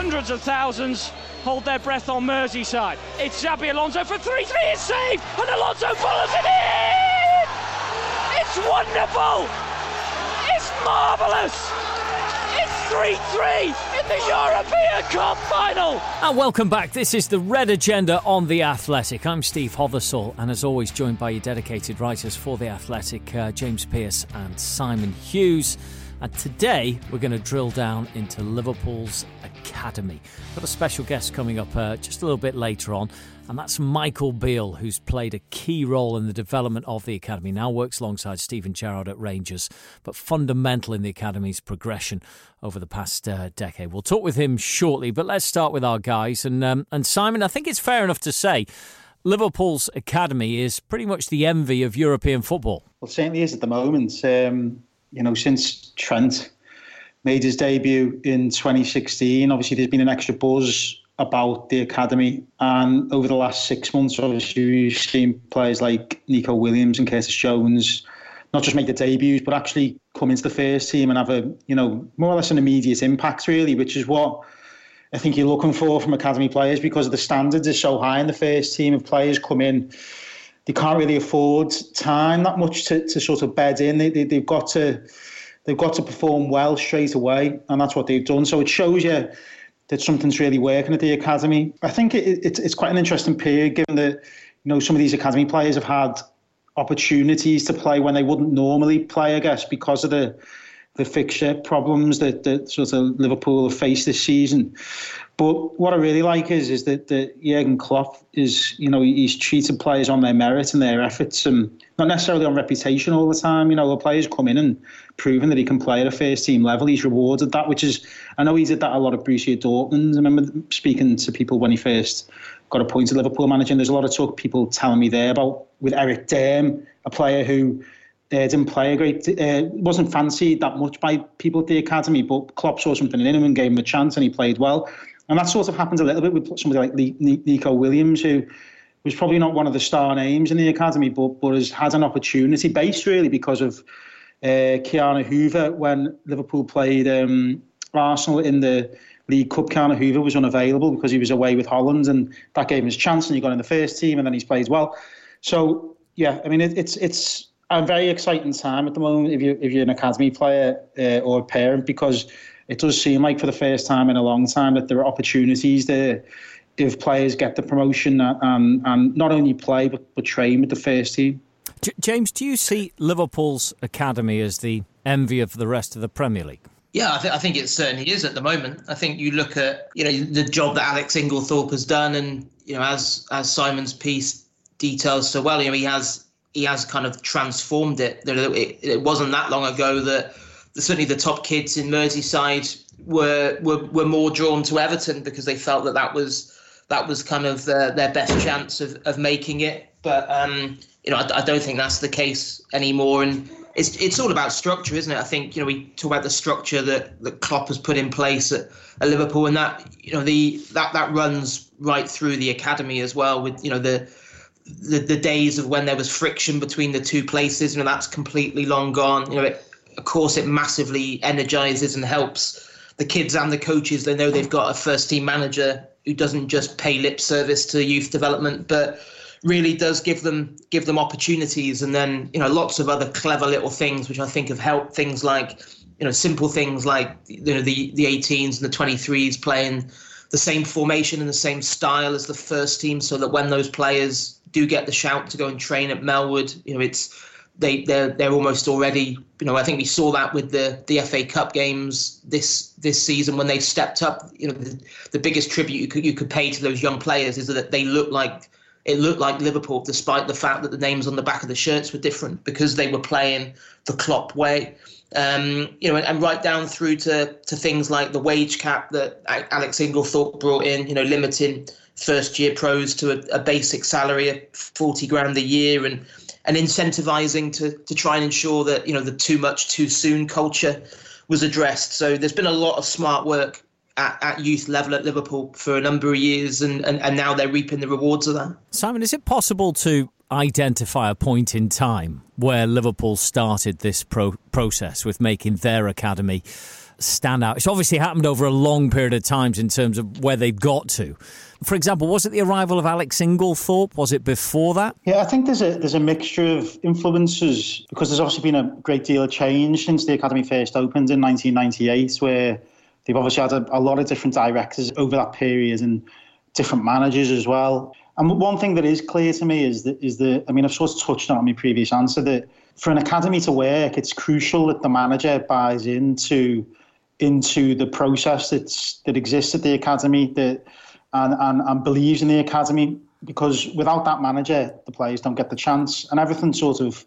hundreds of thousands hold their breath on Merseyside. It's Xabi Alonso for 3-3, it's saved, and Alonso follows it in! It's wonderful! It's marvellous! It's 3-3 in the European Cup final! And welcome back. This is the Red Agenda on The Athletic. I'm Steve Hothersall, and as always joined by your dedicated writers for The Athletic, James Pearce and Simon Hughes. And today we're going to drill down into Liverpool's academy. Got a special guest coming up just a little bit later on, and that's Michael Beale, who's played a key role in the development of the academy. Now works alongside Stephen Gerrard at Rangers, but fundamental in the academy's progression over the past decade. We'll talk with him shortly, but let's start with our guys. And Simon, I think it's fair enough to say Liverpool's academy is pretty much the envy of European football. Well, it certainly is at the moment. Since Trent made his debut in 2016, obviously there's been an extra buzz about the academy. And over the last 6 months, obviously, we've seen players like Nico Williams and Curtis Jones not just make their debuts, but actually come into the first team and have a, more or less an immediate impact, really, which is what I think you're looking for from academy players, because the standards are so high in the first team. If players come in, they can't really afford time that much to sort of bed in. They've got to perform well straight away, and that's what they've done. So it shows you that something's really working at the academy. I think it's quite an interesting period, given that some of these academy players have had opportunities to play when they wouldn't normally play, I guess, because of the fixture problems that sort of Liverpool have faced this season. But what I really like is that Jurgen Klopp is, he's treated players on their merit and their efforts, and not necessarily on reputation all the time. The players come in and proven that he can play at a first team level. He's rewarded that, which is, I know he did that a lot at Borussia Dortmund. I remember speaking to people when he first got appointed Liverpool manager, and there's a lot of talk, people telling me there about with Eric Durm, a player who didn't play a great, wasn't fancied that much by people at the academy, but Klopp saw something in him and gave him a chance, and he played well. And that sort of happened a little bit with somebody like Nico Williams, who was probably not one of the star names in the academy, but has had an opportunity based really because of Keanu Hoover. When Liverpool played Arsenal in the League Cup, Keanu Hoover was unavailable because he was away with Holland, and that gave him his chance, and he got in the first team, and then he's played well. So yeah, I mean it's a very exciting time at the moment if you're an academy player or a parent, because it does seem like for the first time in a long time that there are opportunities there if players get the promotion and not only play but train with the first team. James, do you see Liverpool's academy as the envy of the rest of the Premier League? Yeah, I think it certainly is at the moment. I think you look at the job that Alex Inglethorpe has done, and as Simon's piece details so well, he has kind of transformed it. It wasn't that long ago that certainly the top kids in Merseyside were more drawn to Everton because they felt that was kind of their best chance of making it. But I don't think that's the case anymore. And it's all about structure, isn't it? I think we talk about the structure that Klopp has put in place at Liverpool, and that that runs right through the academy as well. With the days of when there was friction between the two places, that's completely long gone. Of course, it massively energises and helps the kids and the coaches. They know they've got a first-team manager who doesn't just pay lip service to youth development, but really does give them opportunities. And then, lots of other clever little things which I think have helped. Things like, simple things like the 18s and the 23s playing the same formation and the same style as the first team, so that when those players do get the shout to go and train at Melwood, they're almost already, I think we saw that with the FA Cup games this season when they stepped up. The biggest tribute you could pay to those young players is that they looked like Liverpool, despite the fact that the names on the back of the shirts were different, because they were playing the Klopp way. And right down through to things like the wage cap that Alex Inglethorpe brought in, limiting first-year pros to a basic salary of 40 grand a year, and incentivising to try and ensure that the too much too soon culture was addressed. So there's been a lot of smart work at youth level at Liverpool for a number of years, and now they're reaping the rewards of that. Simon, is it possible to identify a point in time where Liverpool started this process with making their academy stand out? It's obviously happened over a long period of times in terms of where they've got to. For example, was it the arrival of Alex Inglethorpe? Was it before that? Yeah, I think there's a mixture of influences, because there's obviously been a great deal of change since the academy first opened in 1998, where they've obviously had a lot of different directors over that period and different managers as well. And one thing that is clear to me is that I mean, I've sort of touched on it in my previous answer, that for an academy to work, it's crucial that the manager buys into the process that exists at the academy, and believes in the academy, because without that manager, the players don't get the chance, and everything sort of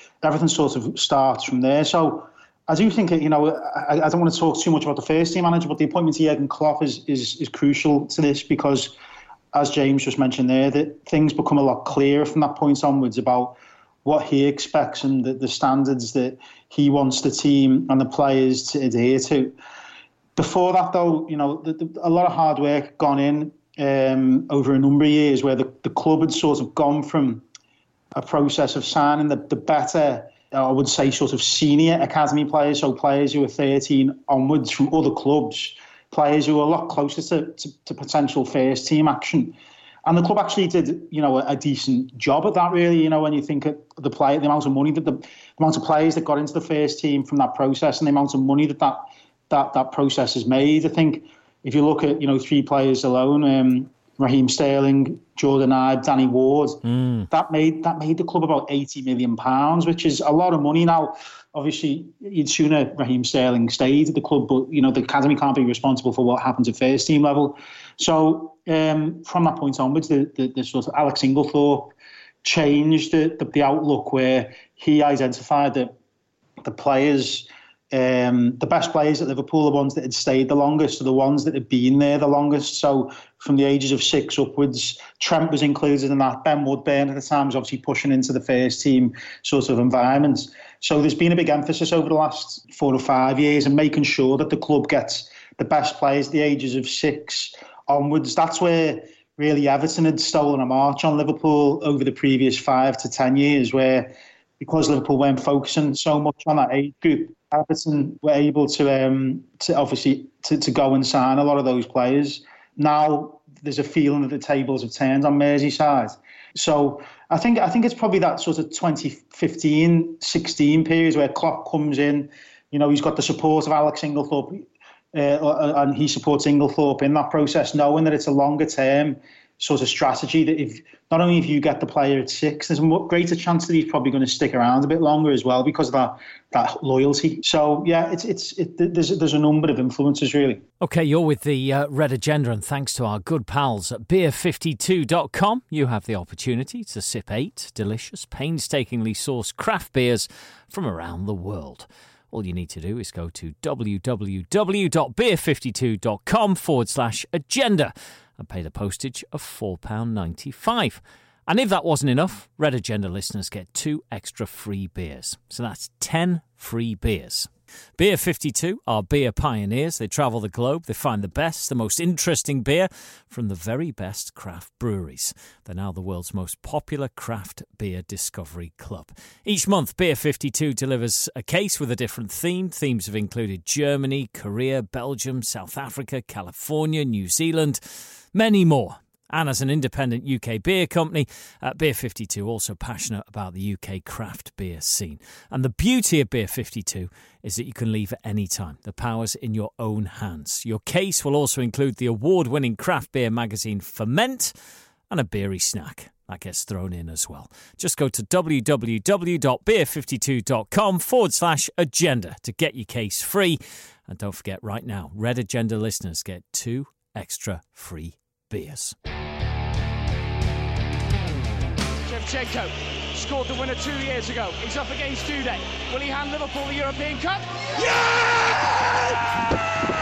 starts from there. So I do think, I don't want to talk too much about the first team manager, but the appointment of Jurgen Klopp is crucial to this, because, as James just mentioned there, that things become a lot clearer from that point onwards about what he expects and the standards that he wants the team and the players to adhere to. Before that, though, a lot of hard work gone in over a number of years, where the club had sort of gone from a process of signing the better, I would say, sort of senior academy players, so players who are 13 onwards from other clubs, players who are a lot closer to potential first team action. And the club actually did, a decent job at that, really. When you think of the amount of money the amount of players that got into the first team from that process, and the amount of money that process has made. I think if you look at, 3 players alone, Raheem Sterling, Jordan Ibe, Danny Ward, that made the club about £80 million, which is a lot of money. Now, obviously, you'd sooner Raheem Sterling stayed at the club, but, the academy can't be responsible for what happens at first team level. So from that point onwards, the sort of Alex Inglethorpe changed the outlook, where he identified that the players, the best players at Liverpool, the ones that had stayed the longest, are the ones that had been there the longest. So from the ages of 6 upwards, Trent was included in that. Ben Woodburn at the time was obviously pushing into the first team sort of environment. So there's been a big emphasis over the last 4 or 5 years and making sure that the club gets the best players at the ages of 6 onwards. That's where really Everton had stolen a march on Liverpool over the previous 5 to 10 years, where because Liverpool weren't focusing so much on that age group, Everton were able to obviously go and sign a lot of those players. Now there's a feeling that the tables have turned on Merseyside. So I think it's probably that sort of 2015-16 period where Klopp comes in. He's got the support of Alex Inglethorpe, and he supports Inglethorpe in that process, knowing that it's a longer term sort of strategy, that if you get the player at 6, there's a greater chance that he's probably going to stick around a bit longer as well, because of that loyalty. So yeah, there's a number of influences, really. Okay, you're with the Red Agenda, and thanks to our good pals at beer52.com, you have the opportunity to sip 8 delicious, painstakingly sourced craft beers from around the world. All you need to do is go to www.beer52.com/agenda and pay the postage of £4.95. And if that wasn't enough, Red Agenda listeners get 2 extra free beers. So that's 10 free beers. Beer 52 are beer pioneers. They travel the globe. They find the best, the most interesting beer from the very best craft breweries. They're now the world's most popular craft beer discovery club. Each month, Beer 52 delivers a case with a different theme. Themes have included Germany, Korea, Belgium, South Africa, California, New Zealand, many more. And as an independent UK beer company, Beer 52 also passionate about the UK craft beer scene. And the beauty of Beer 52 is that you can leave at any time. The power's in your own hands. Your case will also include the award-winning craft beer magazine Ferment and a beery snack. That gets thrown in as well. Just go to www.beer52.com/agenda to get your case free. And don't forget, right now, Red Agenda listeners get 2 extra free beers. Shevchenko scored the winner 2 years ago. He's up against Dudek. Will he hand Liverpool the European Cup? Yes!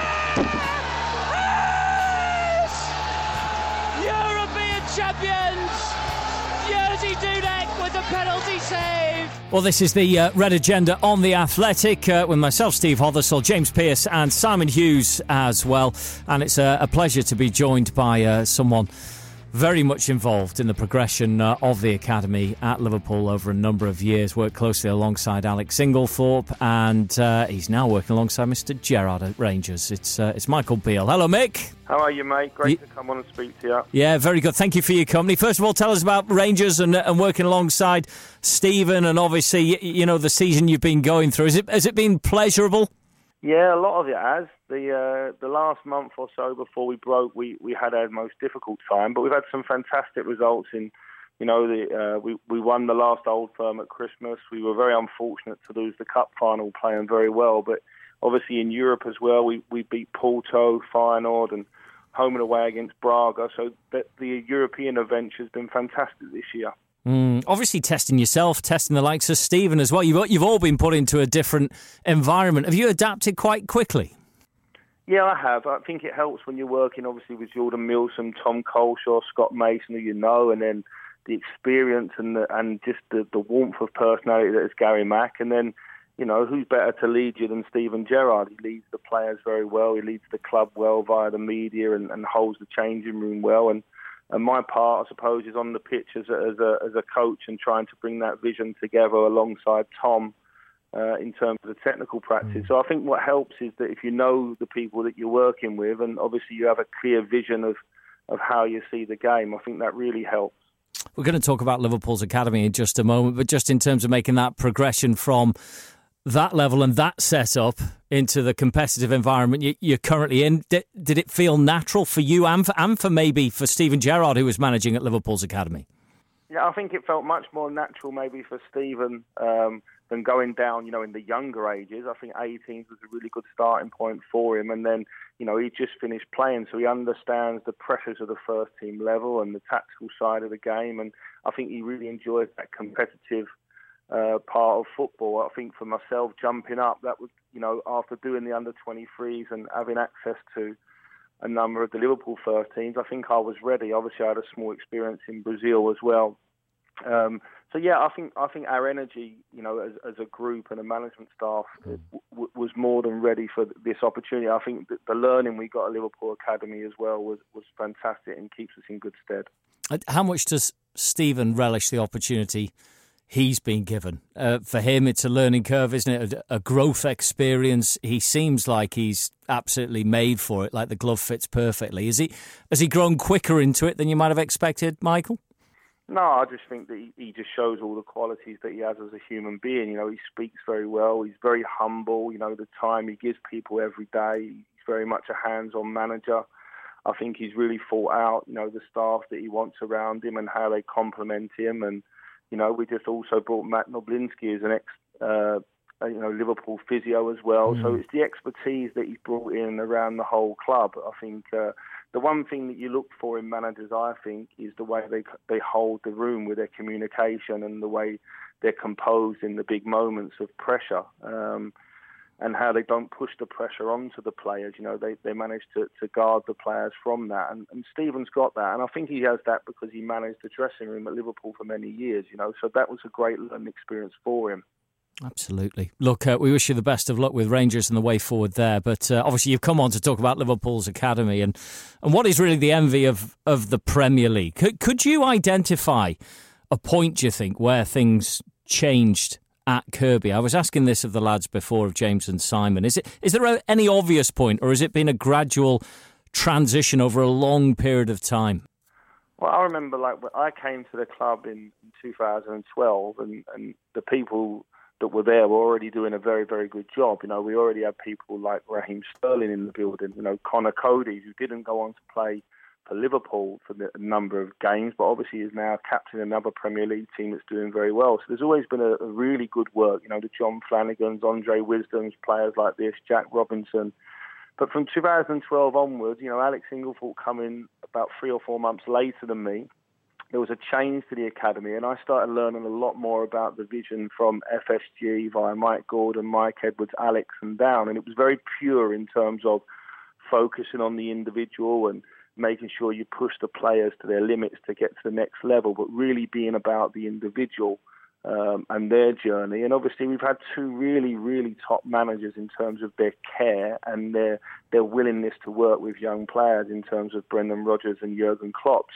European champions! Jerzy Dudek with the penalty save. Well, this is the Red Agenda on The Athletic with myself, Steve Hothersall, James Pearce and Simon Hughes as well. And it's a pleasure to be joined by someone very much involved in the progression of the academy at Liverpool over a number of years. Worked closely alongside Alex Inglethorpe, and he's now working alongside Mr. Gerrard at Rangers. It's Michael Beale. Hello, Mick. How are you, mate? Great to come on and speak to you. Yeah, very good. Thank you for your company. First of all, tell us about Rangers and working alongside Stephen, and obviously, the season you've been going through. Has it been pleasurable? Yeah, a lot of it has. The last month or so before we broke, we had our most difficult time, but we've had some fantastic results in, we won the last Old Firm at Christmas. We were very unfortunate to lose the cup final, playing very well, but obviously in Europe as well, we beat Porto, Feyenoord, and home and away against Braga. So the European adventure has been fantastic this year. Obviously testing yourself, testing the likes of Stephen as well. You've all been put into a different environment. Have you adapted quite quickly? Yeah, I have. I think it helps when you're working, obviously, with Jordan Milsom, Tom Colshaw, Scott Mason, who you know, and then the experience and just the warmth of personality that is Gary Mack. And then, who's better to lead you than Steven Gerrard? He leads the players very well. He leads the club well via the media and holds the changing room well. And my part, I suppose, is on the pitch as a coach and trying to bring that vision together alongside Tom in terms of the technical practice. So I think what helps is that if you know the people that you're working with, and obviously you have a clear vision of how you see the game, I think that really helps. We're going to talk about Liverpool's academy in just a moment, but just in terms of making that progression from that level and that setup into the competitive environment you're currently in, did it feel natural for you and for maybe for Steven Gerrard, who was managing at Liverpool's academy? Yeah, I think it felt much more natural maybe for Steven than going down, in the younger ages. I think 18 was a really good starting point for him. And then, he just finished playing, so he understands the pressures of the first team level and the tactical side of the game. And I think he really enjoys that competitive part of football. I think for myself, jumping up, that was, after doing the under-23s and having access to a number of the Liverpool first teams, I think I was ready. Obviously, I had a small experience in Brazil as well. So yeah, I think our energy, as a group and a management staff, was more than ready for this opportunity. I think that the learning we got at Liverpool Academy as well was fantastic and keeps us in good stead. How much does Stephen relish the opportunity he's been given? For him, it's a learning curve, isn't it? A growth experience. He seems like he's absolutely made for it, like the glove fits perfectly. Has he grown quicker into it than you might have expected, Michael? No, I just think that he just shows all the qualities that he has as a human being. He speaks very well. He's very humble. The time he gives people every day. He's very much a hands-on manager. I think he's really thought out, the staff that he wants around him and how they complement him. And, we just also brought Matt Noblinski as an Liverpool physio as well. So it's the expertise that he's brought in around the whole club. I think the one thing that you look for in managers, I think, is the way they hold the room with their communication and the way they're composed in the big moments of pressure, and how they don't push the pressure onto the players. They manage to guard the players from that. And Stephen's got that. And I think he has that because he managed the dressing room at Liverpool for many years, So that was a great learning experience for him. Absolutely. Look, we wish you the best of luck with Rangers and the way forward there. But obviously you've come on to talk about Liverpool's academy and what is really the envy of the Premier League. Could you identify a point, do you think, where things changed at Kirkby? I was asking this of the lads before, of James and Simon. Is there any obvious point, or has it been a gradual transition over a long period of time? Well, I remember when I came to the club in 2012 and the people that were there were already doing a very, very good job. We already had people like Raheem Sterling in the building, Connor Cody, who didn't go on to play for Liverpool for a number of games, but obviously is now captain another Premier League team that's doing very well. So there's always been a really good work, the John Flanagans, Andre Wisdoms, players like this, Jack Robinson. But from 2012 onwards, Alex Inglethorpe coming about 3 or 4 months later than me, there was a change to the academy, and I started learning a lot more about the vision from FSG via Mike Gordon, Mike Edwards, Alex and down. And it was very pure in terms of focusing on the individual and making sure you push the players to their limits to get to the next level, but really being about the individual and their journey. And obviously we've had two really, really top managers in terms of their care and their willingness to work with young players in terms of Brendan Rodgers and Jurgen Klopp. So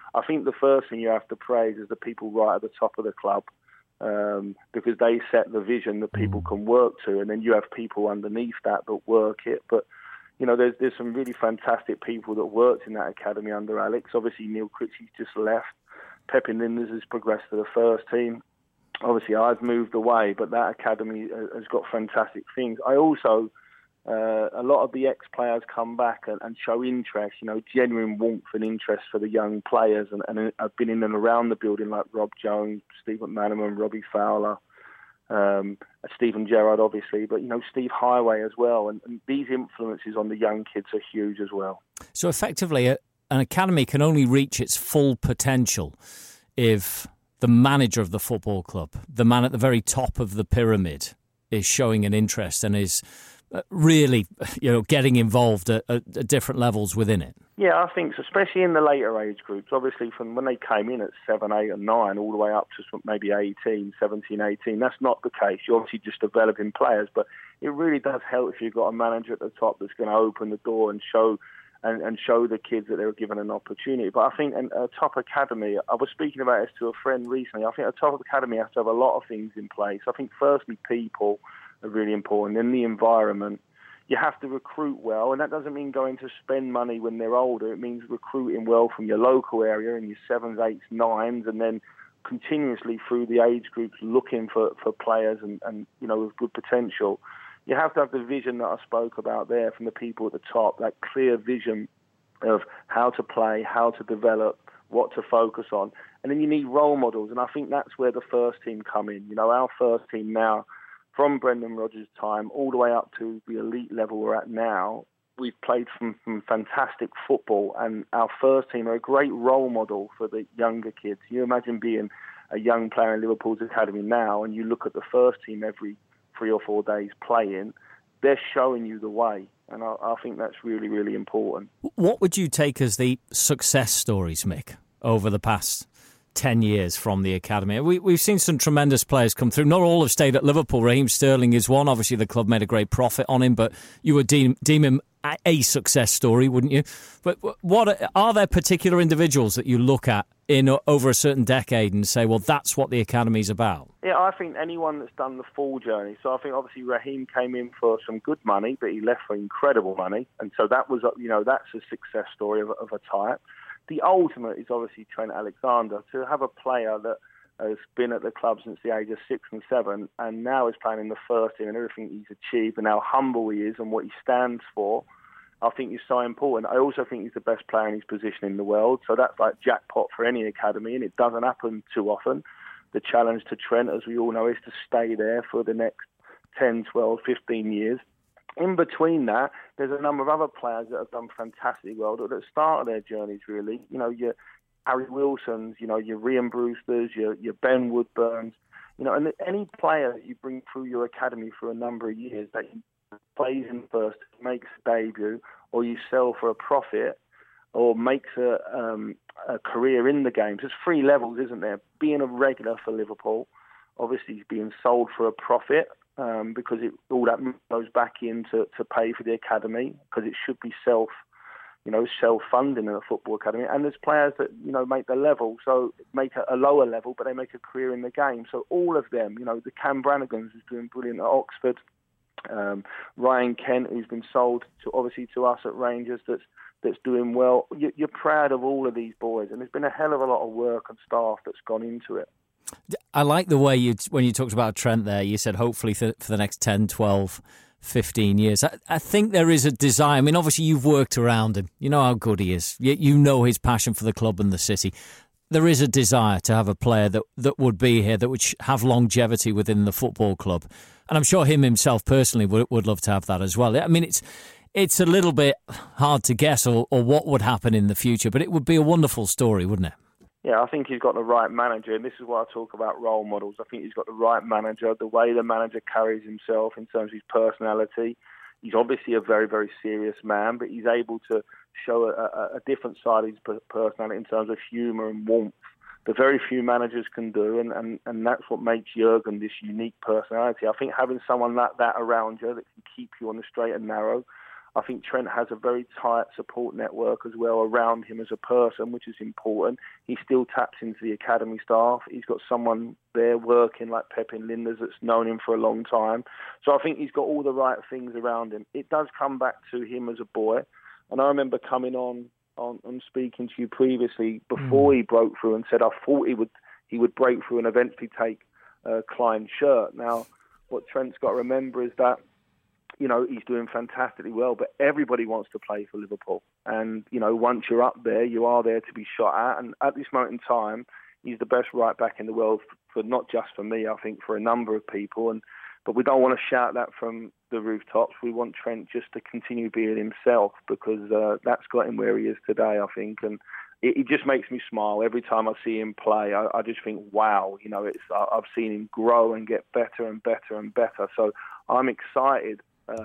I think the first thing you have to praise is the people right at the top of the club, because they set the vision that people can work to, and then you have people underneath that work it. But there's some really fantastic people that worked in that academy under Alex. Obviously, Neil Critchley's just left. Pepin Linders has progressed to the first team. Obviously, I've moved away, but that academy has got fantastic things. I also, a lot of the ex-players come back and show interest, genuine warmth and interest for the young players. And I've been in and around the building like Rob Jones, Steve McManaman, Robbie Fowler, Stephen Gerrard, obviously, but, Steve Highway as well. And these influences on the young kids are huge as well. So effectively, an academy can only reach its full potential if the manager of the football club, the man at the very top of the pyramid, is showing an interest and is really, getting involved at different levels within it. Yeah, I think so, especially in the later age groups. Obviously, from when they came in at 7, 8 and 9, all the way up to maybe 18, 17, 18, that's not the case. You're obviously just developing players, but it really does help if you've got a manager at the top that's going to open the door and show the kids that they were given an opportunity. But I think a top academy, I was speaking about this to a friend recently, I think a top academy has to have a lot of things in place. I think firstly, people are really important. Then the environment. You have to recruit well, and that doesn't mean going to spend money when they're older. It means recruiting well from your local area in your 7s, 8s, 9s, and then continuously through the age groups looking for players and with good potential. You have to have the vision that I spoke about there from the people at the top, that clear vision of how to play, how to develop, what to focus on. And then you need role models, and I think that's where the first team come in. Our first team now, from Brendan Rodgers' time all the way up to the elite level we're at now, we've played some fantastic football, and our first team are a great role model for the younger kids. You imagine being a young player in Liverpool's academy now, and you look at the first team every 3 or 4 days playing, they're showing you the way. And I think that's really, really important. What would you take as the success stories, Mick, over the past 10 years from the academy? We've seen some tremendous players come through. Not all have stayed at Liverpool. Raheem Sterling is one. Obviously, the club made a great profit on him, but you would deem him a success story, wouldn't you? But what are there particular individuals that you look at in over a certain decade and say, well, that's what the academy's about? Yeah, I think anyone that's done the full journey. So I think obviously Raheem came in for some good money, but he left for incredible money. And so that was, that's a success story of a type. The ultimate is obviously Trent Alexander. To have a player that has been at the club since the age of 6 and 7 and now is playing in the first team and everything he's achieved and how humble he is and what he stands for, I think is so important. I also think he's the best player in his position in the world. So that's like jackpot for any academy, and it doesn't happen too often. The challenge to Trent, as we all know, is to stay there for the next 10, 12, 15 years. In between that, there's a number of other players that have done fantastically well that started their journeys, really. Your Harry Wilsons, your Rhian Brewsters, your Ben Woodburns, and any player that you bring through your academy for a number of years that plays in first, makes a debut, or you sell for a profit, or makes a career in the game. There's 3 levels, isn't there? Being a regular for Liverpool, obviously being sold for a profit, because all that goes back in to pay for the academy, because it should be self-funding in a football academy. And there's players that, make the level, so make a lower level, but they make a career in the game. So all of them, the Cam Brannigans is doing brilliant at Oxford. Ryan Kent, who's been sold to us at Rangers, that's doing well. You're proud of all of these boys, and there's been a hell of a lot of work and staff that's gone into it. I like the way when you talked about Trent there, you said hopefully for the next 10, 12, 15 years. I think there is a desire. I mean, obviously you've worked around him. You know how good he is. You know his passion for the club and the city. There is a desire to have a player that would be here, that would have longevity within the football club. And I'm sure him himself personally would love to have that as well. I mean, it's a little bit hard to guess or what would happen in the future, but it would be a wonderful story, wouldn't it? Yeah, I think he's got the right manager, and this is why I talk about role models. I think he's got the right manager, the way the manager carries himself in terms of his personality. He's obviously a very, very serious man, but he's able to show a different side of his personality in terms of humour and warmth that very few managers can do, and that's what makes Jurgen this unique personality. I think having someone like that around you that can keep you on the straight and narrow, I think Trent has a very tight support network as well around him as a person, which is important. He still taps into the academy staff. He's got someone there working like Pepin Linders that's known him for a long time. So I think he's got all the right things around him. It does come back to him as a boy. And I remember coming on speaking to you previously before he broke through and said I thought he would break through and eventually take Klein's shirt. Now, what Trent's got to remember is that, you know, he's doing fantastically well, but everybody wants to play for Liverpool. And, you know, once you're up there, you are there to be shot at. And at this moment in time, he's the best right back in the world for not just for me, I think for a number of people. But we don't want to shout that from the rooftops. We want Trent just to continue being himself, because that's got him where he is today, I think. And it just makes me smile every time I see him play. I just think, wow, you know, I've seen him grow and get better and better and better. So I'm excited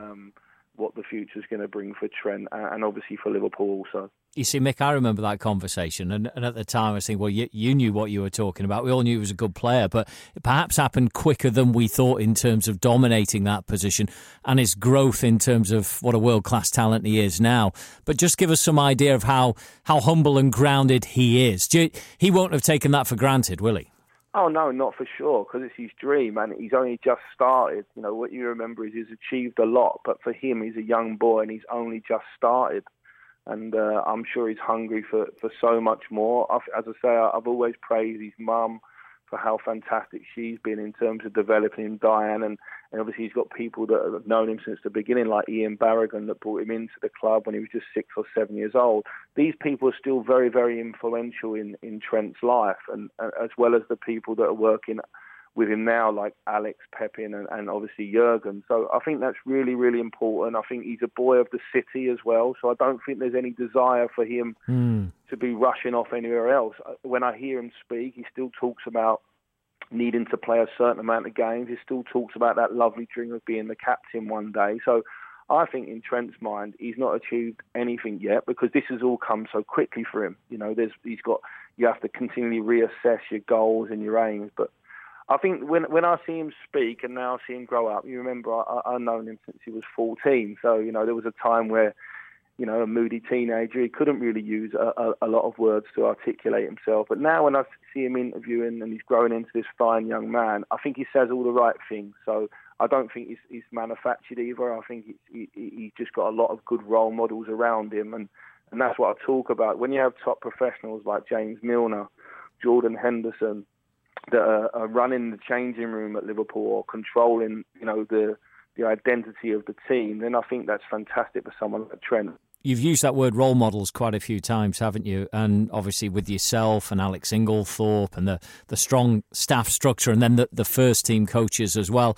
what the future is going to bring for Trent and obviously for Liverpool also. You see, Mick, I remember that conversation, and at the time I was thinking, well, you knew what you were talking about. We all knew he was a good player, but it perhaps happened quicker than we thought in terms of dominating that position and his growth in terms of what a world-class talent he is now. But just give us some idea of how humble and grounded he is. He won't have taken that for granted, will he? Oh, no, not for sure, because it's his dream, and he's only just started. You know, what you remember is he's achieved a lot, but for him, he's a young boy, and he's only just started. And I'm sure he's hungry for so much more. As I say, I've always praised his mum for how fantastic she's been in terms of developing him, Diane. And obviously he's got people that have known him since the beginning, like Ian Barragan, that brought him into the club when he was just 6 or 7 years old. These people are still very, very influential in Trent's life, and as well as the people that are working with him now, like Alex, Pepin, and obviously Jurgen. So I think that's really, really important. I think he's a boy of the city as well, so I don't think there's any desire for him to be rushing off anywhere else. When I hear him speak, he still talks about needing to play a certain amount of games. He still talks about that lovely dream of being the captain one day. So I think in Trent's mind, he's not achieved anything yet, because this has all come so quickly for him. You know, you have to continually reassess your goals and your aims, but I think when I see him speak and now I see him grow up, you remember I've known him since he was 14. So, you know, there was a time where, you know, a moody teenager, he couldn't really use a lot of words to articulate himself. But now when I see him interviewing and he's growing into this fine young man, I think he says all the right things. So I don't think he's manufactured either. I think he's just got a lot of good role models around him. And that's what I talk about. When you have top professionals like James Milner, Jordan Henderson, that are running the changing room at Liverpool or controlling, you know, the identity of the team, then I think that's fantastic for someone like Trent. You've used that word role models quite a few times, haven't you? And obviously with yourself and Alex Inglethorpe and the strong staff structure, and then the first team coaches as well.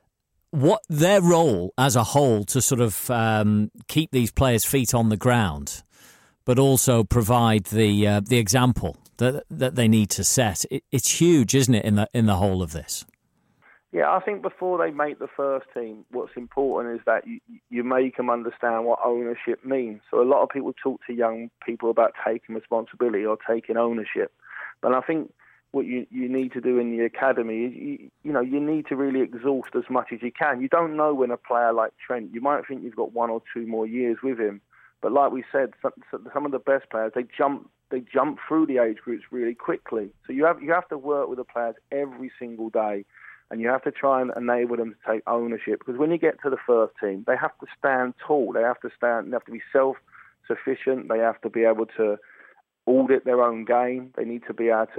What their role as a whole to sort of keep these players' feet on the ground, but also provide the example that they need to set. It's huge, isn't it, in the whole of this? Yeah, I think before they make the first team, what's important is that you make them understand what ownership means. So a lot of people talk to young people about taking responsibility or taking ownership. But I think what you need to do in the academy is, you need to really exhaust as much as you can. You don't know when a player like Trent, you might think you've got 1 or 2 more years with him. But like we said, some of the best players, they jump through the age groups really quickly. So you have to work with the players every single day, and you have to try and enable them to take ownership. Because when you get to the first team, they have to stand tall. They have to be self-sufficient. They have to be able to audit their own game. They need to be able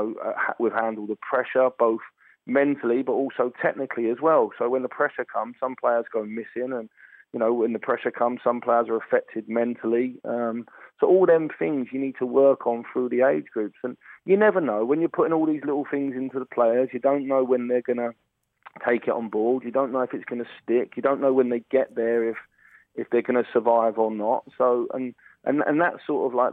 to, handle the pressure, both mentally but also technically as well. So when the pressure comes, some players go missing, and when the pressure comes, some players are affected mentally. So all them things you need to work on through the age groups. And you never know. When you're putting all these little things into the players, you don't know when they're going to take it on board. You don't know if it's going to stick. You don't know when they get there if they're going to survive or not. So and that's sort of like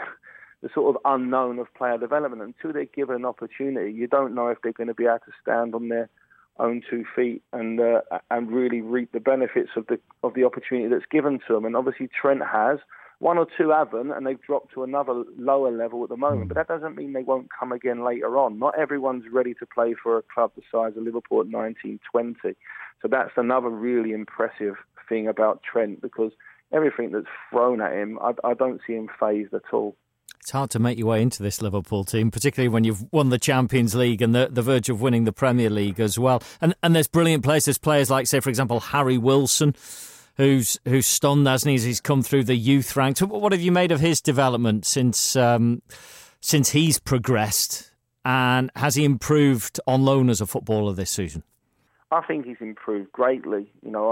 the sort of unknown of player development. Until they're given an opportunity, you don't know if they're going to be able to stand on their own 2 feet and really reap the benefits of the opportunity that's given to them. And obviously Trent has. 1 or 2 haven't, and they've dropped to another lower level at the moment. But that doesn't mean they won't come again later on. Not everyone's ready to play for a club the size of Liverpool at 19, 20. So that's another really impressive thing about Trent, because everything that's thrown at him, I don't see him fazed at all. It's hard to make your way into this Liverpool team, particularly when you've won the Champions League and the verge of winning the Premier League as well. And there's brilliant players. There's players like, say, for example, Harry Wilson, who's stunned, hasn't he, as he's come through the youth ranks. What have you made of his development since he's progressed? And has he improved on loan as a footballer this season? I think he's improved greatly.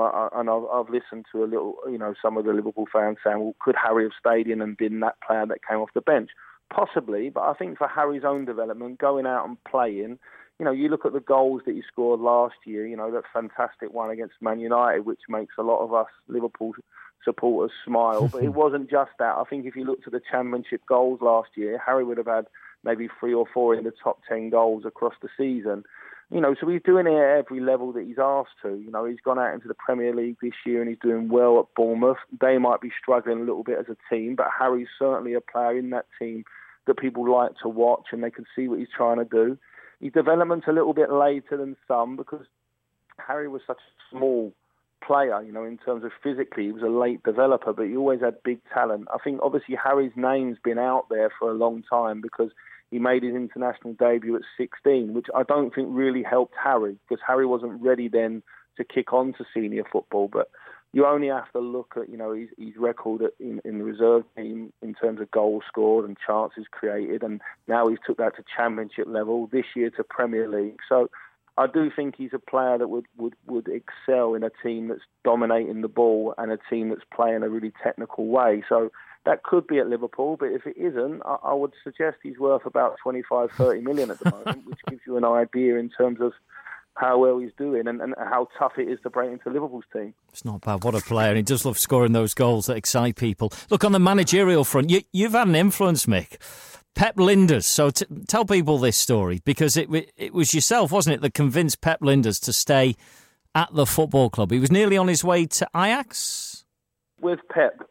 I've listened to a little, some of the Liverpool fans saying, well, could Harry have stayed in and been that player that came off the bench? Possibly, but I think for Harry's own development, going out and playing, you look at the goals that he scored last year, that fantastic one against Man United, which makes a lot of us Liverpool supporters smile. But it wasn't just that. I think if you looked at the Championship goals last year, Harry would have had maybe 3 or 4 in the top 10 goals across the season. So he's doing it at every level that he's asked to. He's gone out into the Premier League this year and he's doing well at Bournemouth. They might be struggling a little bit as a team, but Harry's certainly a player in that team that people like to watch and they can see what he's trying to do. His development's a little bit later than some because Harry was such a small player, in terms of physically. He was a late developer, but he always had big talent. I think obviously Harry's name's been out there for a long time because he made his international debut at 16, which I don't think really helped Harry because Harry wasn't ready then to kick on to senior football. But you only have to look at, his record in the reserve team in terms of goals scored and chances created. And now he's took that to Championship level, this year to Premier League. So I do think he's a player that would excel in a team that's dominating the ball and a team that's playing a really technical way. So that could be at Liverpool, but if it isn't, I would suggest he's worth about 25-30 million at the moment, which gives you an idea in terms of how well he's doing and how tough it is to break into Liverpool's team. It's not bad. What a player. And he does love scoring those goals that excite people. Look, on the managerial front, you've had an influence, Mick. Pep Lijnders. So tell people this story, because it was yourself, wasn't it, that convinced Pep Lijnders to stay at the football club. He was nearly on his way to Ajax. With Pep,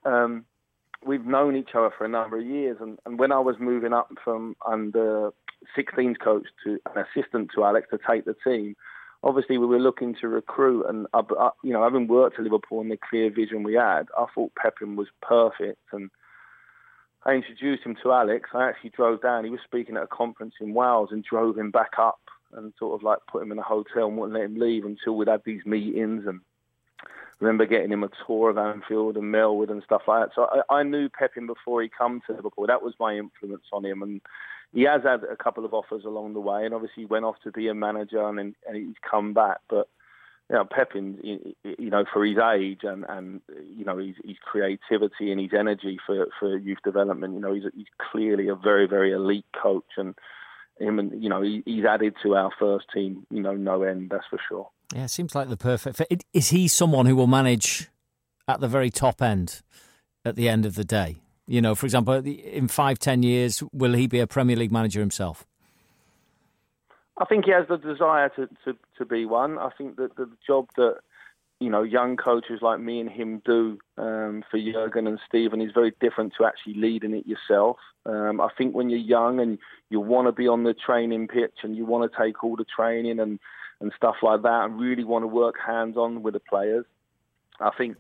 we've known each other for a number of years, and when I was moving up from under 16s coach to an assistant to Alex to take the team, obviously we were looking to recruit, and having worked at Liverpool and the clear vision we had, I thought Pepin was perfect, and I introduced him to Alex. I actually drove down. He was speaking at a conference in Wales and drove him back up and sort of like put him in a hotel and wouldn't let him leave until we'd had these meetings. And remember getting him a tour of Anfield and Melwood and stuff like that. So I knew Pepin before he come to Liverpool. That was my influence on him. And he has had a couple of offers along the way. And obviously he went off to be a manager and he's come back. But Pepin, for his age and his creativity and his energy for youth development, he's clearly a very, very elite coach, and he's added to our first team, no end, that's for sure. Yeah, it seems like the perfect fit. Is he someone who will manage at the very top end at the end of the day? For example, in 5-10 years, will he be a Premier League manager himself? I think he has the desire to be one. I think that the job that, young coaches like me and him do for Jurgen and Steven is very different to actually leading it yourself. I think when you're young and you want to be on the training pitch and you want to take all the training and stuff like that and really want to work hands-on with the players, I think,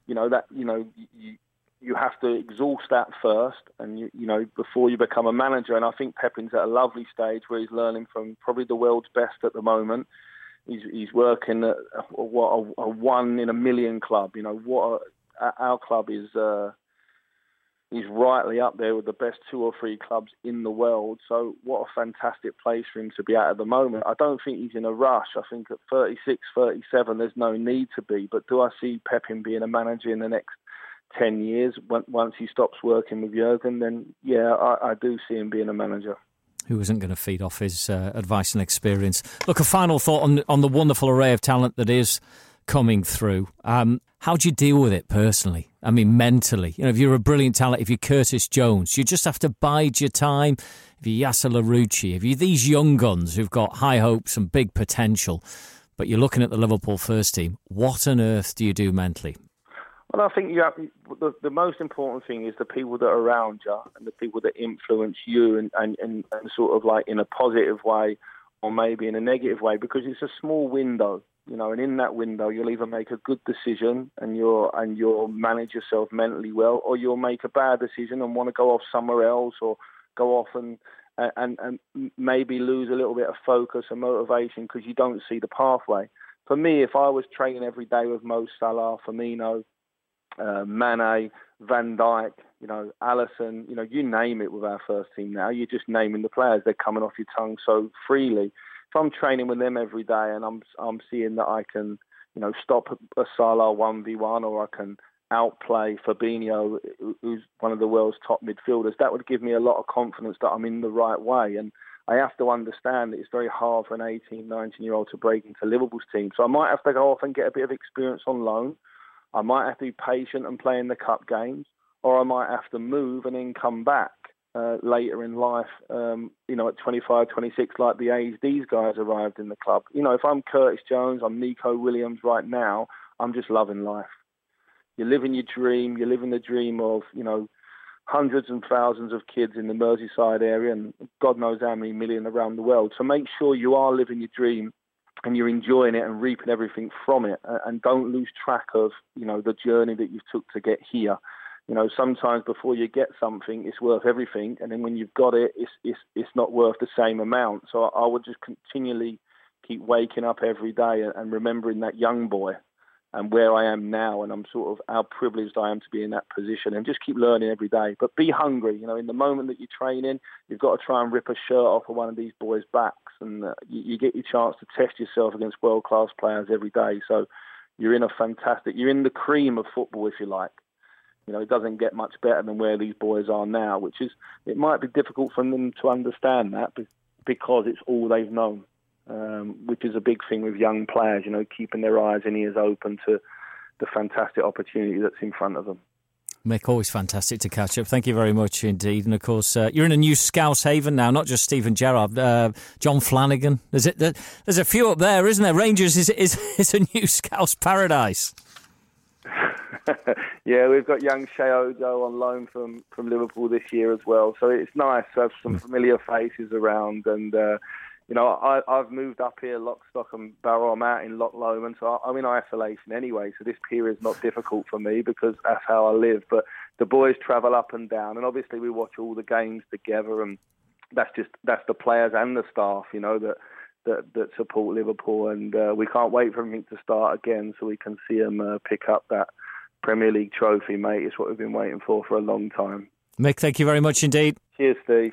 you have to exhaust that first, and before you become a manager. And I think Pepin's at a lovely stage where he's learning from probably the world's best at the moment. He's working at a 1 in a million club. Our club is rightly up there with the best 2 or 3 clubs in the world. So what a fantastic place for him to be at the moment. I don't think he's in a rush. I think at 36, 37, there's no need to be. But do I see Pepin being a manager in the next 10 years, once he stops working with Jurgen? Then, yeah, I do see him being a manager. Who isn't going to feed off his advice and experience? Look, a final thought on the wonderful array of talent that is coming through. How do you deal with it personally? I mean, mentally. If you're a brilliant talent, if you're Curtis Jones, you just have to bide your time. If you're Yasser Larouci, if you're these young guns who've got high hopes and big potential, but you're looking at the Liverpool first team, what on earth do you do mentally? Well, I think the most important thing is the people that are around you and the people that influence you and sort of like in a positive way or maybe in a negative way, because it's a small window. you know, and in that window, you'll either make a good decision and you'll manage yourself mentally well, or you'll make a bad decision and want to go off somewhere else, or go off and maybe lose a little bit of focus and motivation because you don't see the pathway. For me, if I was training every day with Mo Salah, Firmino, Mane, Van Dijk, you know, Alisson, you know, you name it with our first team now. You're just naming the players. They're coming off your tongue so freely. If I'm training with them every day and I'm seeing that I can, you know, stop a Salah 1v1, or I can outplay Fabinho, who's one of the world's top midfielders, that would give me a lot of confidence that I'm in the right way. And I have to understand that it's very hard for an 18, 19-year-old to break into Liverpool's team. So I might have to go off and get a bit of experience on loan. I might have to be patient and play in the cup games, or I might have to move and then come back later in life, you know, at 25, 26, like the age these guys arrived in the club. You know, if I'm Curtis Jones, I'm Nico Williams right now, I'm just loving life. You're living your dream. You're living the dream of, you know, hundreds and thousands of kids in the Merseyside area and God knows how many million around the world. So make sure you are living your dream and you're enjoying it and reaping everything from it, and don't lose track of, you know, the journey that you took to get here. You know, sometimes before you get something, it's worth everything, and then when you've got it, it's not worth the same amount. So I would just continually keep waking up every day and remembering that young boy and where I am now, and I'm sort of how privileged I am to be in that position, and just keep learning every day. But be hungry. You know, in the moment that you're training, you've got to try and rip a shirt off of one of these boys' backs, and you get your chance to test yourself against world-class players every day. So you're in the cream of football, if you like. You know, it doesn't get much better than where these boys are now, it might be difficult for them to understand that because it's all they've known, which is a big thing with young players, you know, keeping their eyes and ears open to the fantastic opportunity that's in front of them. Mick, always fantastic to catch up. Thank you very much indeed. And of course, you're in a new Scouse haven now, not just Steven Gerrard, John Flanagan. There's a few up there, isn't there? Rangers is a new Scouse paradise. Yeah, we've got young Shea Ojo on loan from Liverpool this year as well. So it's nice to have some familiar faces around. And, you know, I've moved up here, lock, stock and barrel. I'm out in Loch Lomond, so I'm in isolation anyway. So this period is not difficult for me because that's how I live. But the boys travel up and down. And obviously we watch all the games together. And that's the players and the staff, you know, that support Liverpool. And we can't wait for everything to start again so we can see them pick up that Premier League trophy, mate. It's what we've been waiting for a long time. Mick, thank you very much indeed. Cheers, Steve.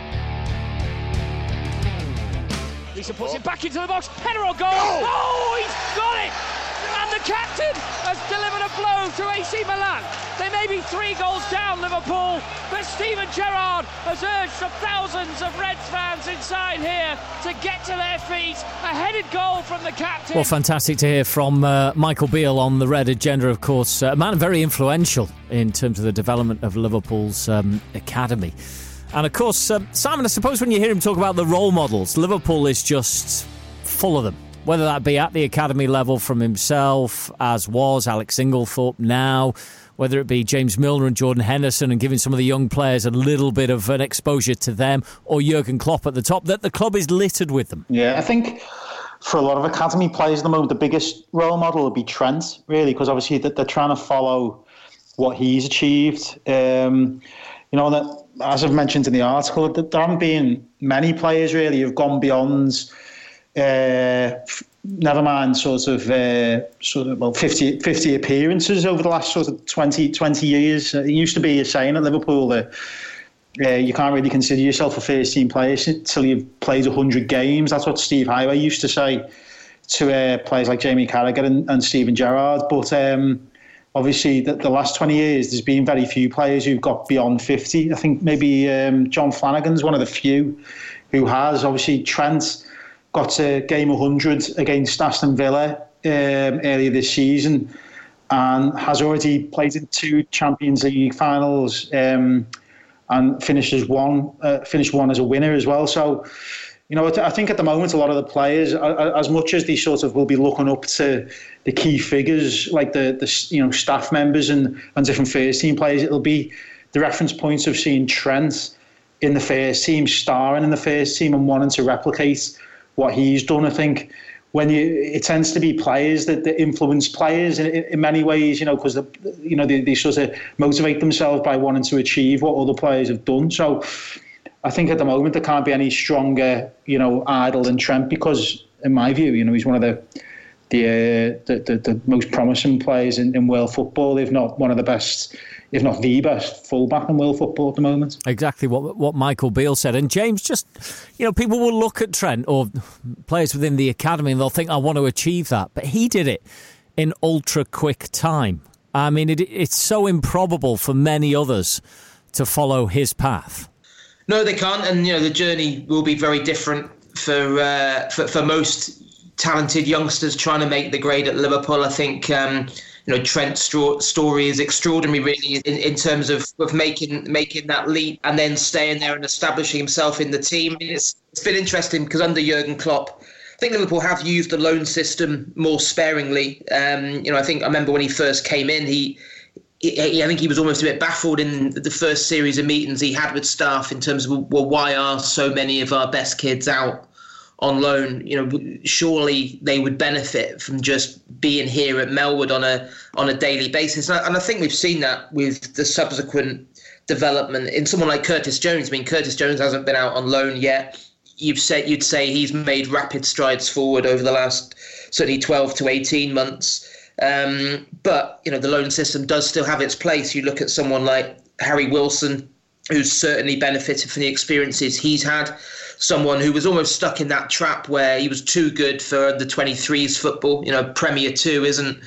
Lisa puts it back into the box. Header or goal. Oh, he's got it! And the captain has delivered a blow to AC Milan. They may be 3 goals down, Liverpool, but Steven Gerrard has urged the thousands of Reds fans inside here to get to their feet. A headed goal from the captain. Well, fantastic to hear from Michael Beale on the Red Agenda, of course. A man very influential in terms of the development of Liverpool's academy. And of course, Simon, I suppose when you hear him talk about the role models, Liverpool is just full of them. Whether that be at the academy level from himself, as was Alex Inglethorpe now, whether it be James Milner and Jordan Henderson and giving some of the young players a little bit of an exposure to them, or Jurgen Klopp at the top, that the club is littered with them. Yeah, I think for a lot of academy players at the moment, the biggest role model would be Trent, really, because obviously they're trying to follow what he's achieved. You know, that, as I've mentioned in the article, there haven't been many players really who've gone beyond, never mind, sort of 50 appearances over the last sort of 20 years. It used to be a saying at Liverpool that you can't really consider yourself a first-team player until you've played 100 games. That's what Steve Highway used to say to players like Jamie Carragher and Steven Gerrard. But obviously, the last 20 years, there's been very few players who've got beyond 50. I think maybe John Flanagan's one of the few who has. Obviously, Trent got to game 100 against Aston Villa earlier this season and has already played in 2 Champions League finals and finished one as a winner as well. So, you know, I think at the moment a lot of the players, as much as they sort of will be looking up to the key figures like the you know, staff members and different first team players, it'll be the reference points of seeing Trent in the first team, starring in the first team and wanting to replicate what he's done. I think it tends to be players that influence players in many ways, because they sort of motivate themselves by wanting to achieve what other players have done. So I think at the moment there can't be any stronger, idol than Trent, because in my view, he's one of the most promising players in world football, if not one of the best, if not the best fullback in world football at the moment. Exactly what Michael Beale said. And James, just, people will look at Trent or players within the academy and they'll think, I want to achieve that. But he did it in ultra quick time. I mean, it's so improbable for many others to follow his path. No, they can't. And, the journey will be very different for most talented youngsters trying to make the grade at Liverpool. I think Trent's story is extraordinary, really, in terms of making that leap and then staying there and establishing himself in the team. It's been interesting because under Jurgen Klopp, I think Liverpool have used the loan system more sparingly. I remember when he first came in, I think he was almost a bit baffled in the first series of meetings he had with staff in terms of, well, why are so many of our best kids out on loan? Surely they would benefit from just being here at Melwood on a daily basis. And I think we've seen that with the subsequent development in someone like Curtis Jones. I mean, Curtis Jones hasn't been out on loan yet. You'd say he's made rapid strides forward over the last certainly 12 to 18 months. But the loan system does still have its place. You look at someone like Harry Wilson, who's certainly benefited from the experiences he's had. Someone who was almost stuck in that trap where he was too good for the 23s football. Premier 2 isn't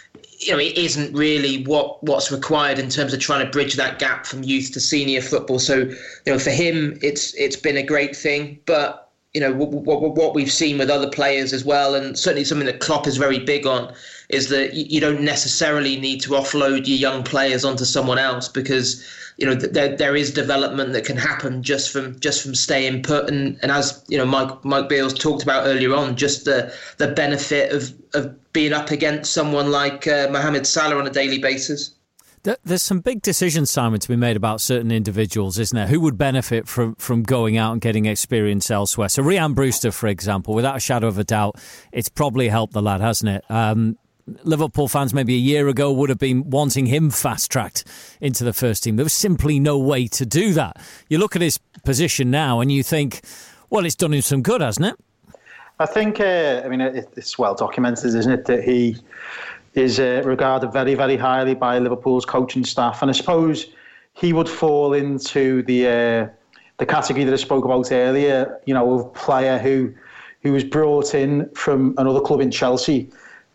really what's required in terms of trying to bridge that gap from youth to senior football. So, for him, it's been a great thing. But what we've seen with other players as well, and certainly something that Klopp is very big on, is that you don't necessarily need to offload your young players onto someone else, because there is development that can happen just from staying put. And as Mike Beale's talked about earlier on, just the benefit of being up against someone like Mohamed Salah on a daily basis. There's some big decisions, Simon, to be made about certain individuals, isn't there? Who would benefit from going out and getting experience elsewhere? So Rhian Brewster, for example, without a shadow of a doubt, it's probably helped the lad, hasn't it? Liverpool fans maybe a year ago would have been wanting him fast-tracked into the first team. There was simply no way to do that. You look at his position now and you think, well, it's done him some good, hasn't it? I think, it's well documented, isn't it, that he is regarded very, very highly by Liverpool's coaching staff. And I suppose he would fall into the category that I spoke about earlier, of player who was brought in from another club in Chelsea,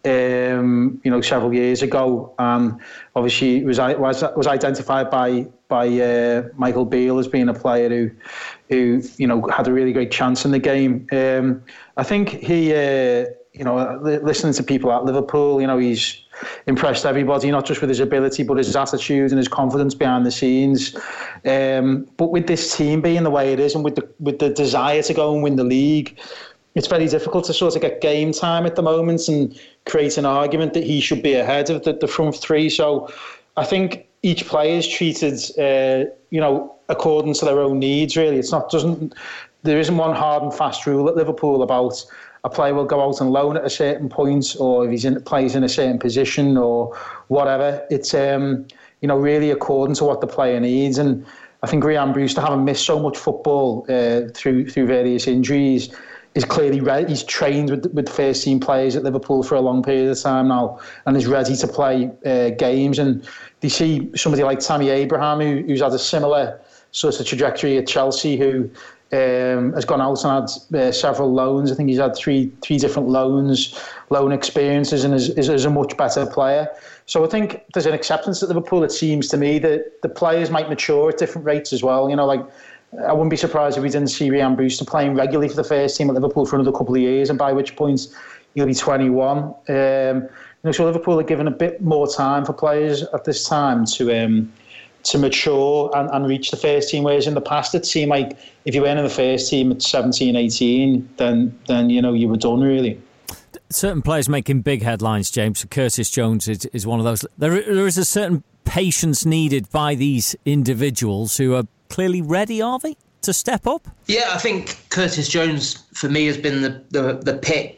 several years ago, and obviously was identified by Michael Beale as being a player who had a really great chance in the game. I think he, listening to people at Liverpool, he's impressed everybody, not just with his ability, but his attitude and his confidence behind the scenes. But with this team being the way it is, and with the desire to go and win the league, it's very difficult to sort of get game time at the moment and create an argument that he should be ahead of the front three. So I think each player is treated, according to their own needs, really. There isn't one hard and fast rule at Liverpool about a player will go out on loan at a certain point, or if plays in a certain position or whatever. It's, really according to what the player needs. And I think Rhian Brewster, having missed so much football through various injuries, is clearly ready. He's trained with first team players at Liverpool for a long period of time now, and is ready to play games. And you see somebody like Tammy Abraham, who's had a similar sort of trajectory at Chelsea, who has gone out and had several loans. I think he's had three different loan experiences, and is a much better player. So I think there's an acceptance at Liverpool, it seems to me, that the players might mature at different rates as well. I wouldn't be surprised if we didn't see Rhian Brewster playing regularly for the first team at Liverpool for another couple of years, and by which point he'll be 21. So Liverpool are given a bit more time for players at this time to mature and reach the first team, whereas in the past it seemed like if you weren't in the first team at 17, 18, then you were done, really. Certain players making big headlines, James. Curtis Jones is one of those. There is a certain patience needed by these individuals who are clearly ready, are they, to step up? Yeah, I think Curtis Jones, for me, has been the pick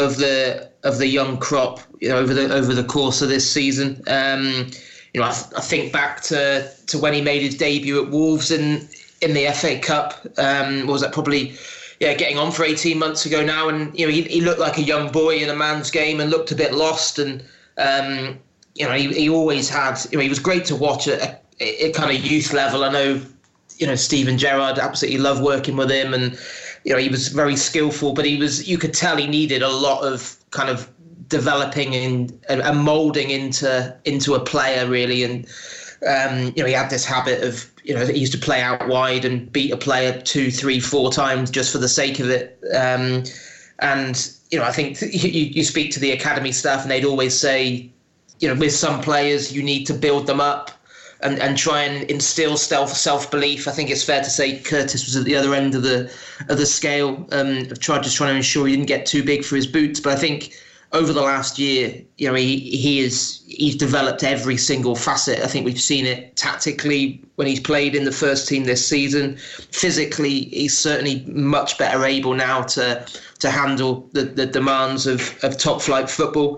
of the young crop, over the course of this season. I think back to when he made his debut at Wolves in the FA Cup. Was that probably getting on for 18 months ago now? And he looked like a young boy in a man's game and looked a bit lost. And he always had. He was great to watch at a kind of youth level. I know. Steven Gerrard absolutely loved working with him, and he was very skillful. But you could tell he needed a lot of kind of developing and moulding into a player, really. And he had this habit of he used to play out wide and beat a player 2, 3, 4 times just for the sake of it. And I think you speak to the academy staff, and they'd always say, with some players you need to build them up and try and instill self-belief. I think it's fair to say Curtis was at the other end of the scale, trying to ensure he didn't get too big for his boots. But I think over the last year, he's developed every single facet. I think we've seen it tactically when he's played in the first team this season. Physically, he's certainly much better able now to handle the demands of top flight football.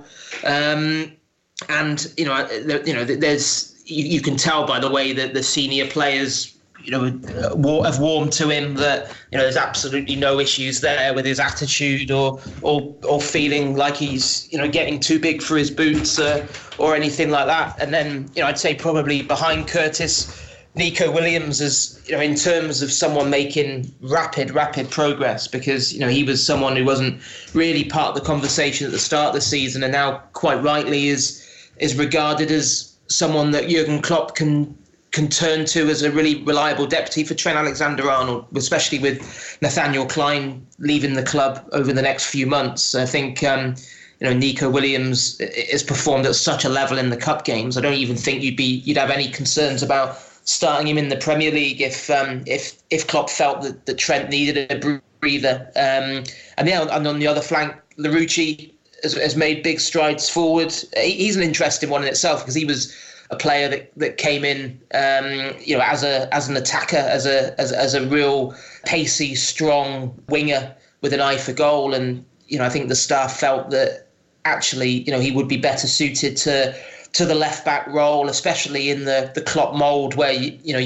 There's. You can tell by the way that the senior players, have warmed to him, that there's absolutely no issues there with his attitude or feeling like he's getting too big for his boots or anything like that. And then I'd say probably behind Curtis, Nico Williams is in terms of someone making rapid progress, because he was someone who wasn't really part of the conversation at the start of the season, and now quite rightly is regarded as someone that Jurgen Klopp can turn to as a really reliable deputy for Trent Alexander-Arnold, especially with Nathaniel Klein leaving the club over the next few months. I think Nico Williams has performed at such a level in the cup games. I don't even think you'd have any concerns about starting him in the Premier League if Klopp felt that Trent needed a breather. And on the other flank, Larouci has made big strides forward. He's an interesting one in itself, because he was a player that came in, as an attacker, as a real pacey, strong winger with an eye for goal. And I think the staff felt that actually, he would be better suited to the left back role, especially in the Klopp mould, where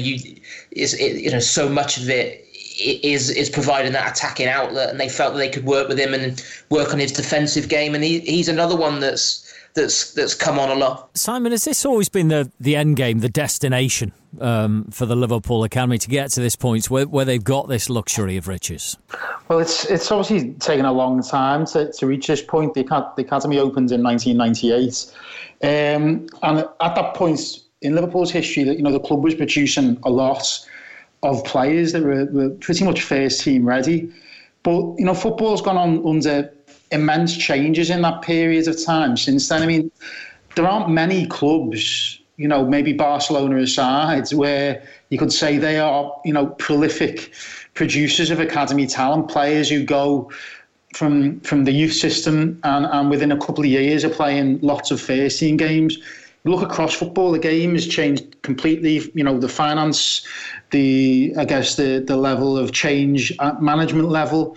so much of it is providing that attacking outlet, and they felt that they could work with him and work on his defensive game. And he's another one that's come on a lot. Simon, has this always been the end game, the destination for the Liverpool Academy to get to this point where they've got this luxury of riches? Well, it's obviously taken a long time to reach this point. The Academy opened in 1998. And at that point in Liverpool's history, the club was producing a lot of players that were pretty much first team ready. But, football's gone on under immense changes in that period of time since then. I mean, there aren't many clubs, maybe Barcelona aside, where you could say they are, prolific producers of academy talent, players who go from the youth system and within a couple of years are playing lots of first team games. You look across football, the game has changed completely. The finance, the level of change at management level,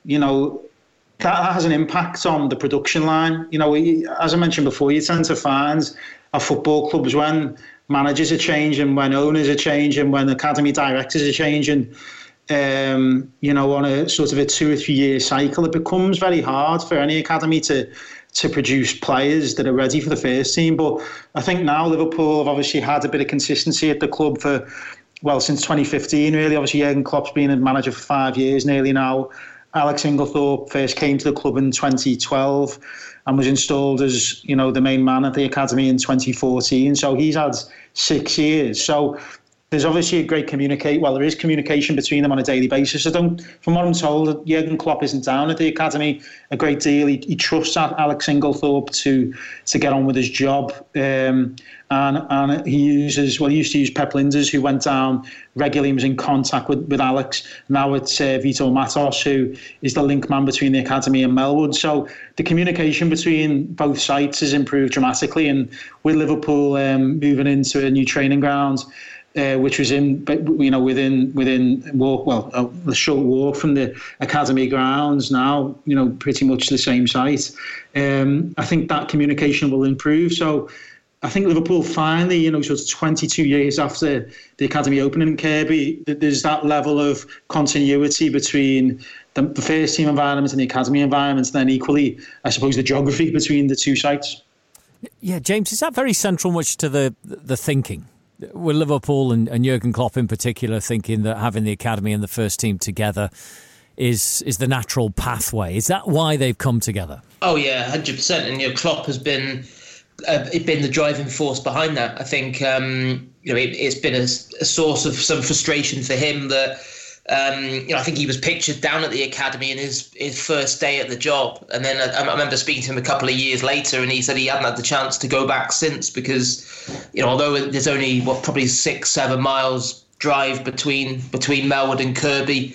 that has an impact on the production line. As I mentioned before, you tend to find at football clubs, when managers are changing, when owners are changing, when academy directors are changing, on a sort of a 2 or 3 year cycle, it becomes very hard for any academy to produce players that are ready for the first team. But I think now Liverpool have obviously had a bit of consistency at the club since 2015, really. Obviously, Jurgen Klopp's been a manager for 5 years nearly now. Alex Inglethorpe first came to the club in 2012 and was installed as, the main man at the academy in 2014. So he's had 6 years. So there's obviously a great there is communication between them on a daily basis. From what I'm told, Jurgen Klopp isn't down at the academy a great deal. He trusts Alex Inglethorpe to get on with his job. And he used to use Pep Linders, who went down regularly and was in contact with Alex. Now it's Vito Matos, who is the link man between the academy and Melwood. So the communication between both sites has improved dramatically. And with Liverpool moving into a new training ground, which was within a short walk from the academy grounds now, pretty much the same site. I think that communication will improve. So I think Liverpool finally, sort of 22 years after the academy opening in Kirkby, there's that level of continuity between the first team environment and the academy environment, and then equally, I suppose, the geography between the two sites. Yeah, James, is that very central much to the thinking? With Liverpool and Jurgen Klopp in particular thinking that having the academy and the first team together is the natural pathway? Is that why they've come together? Oh yeah, 100%. And Klopp has been the driving force behind that. I think it's been a source of some frustration for him that I think he was pictured down at the academy in his first day at the job, and then I remember speaking to him a couple of years later, and he said he hadn't had the chance to go back since because although there's only probably 6-7 miles drive between Melwood and Kirkby,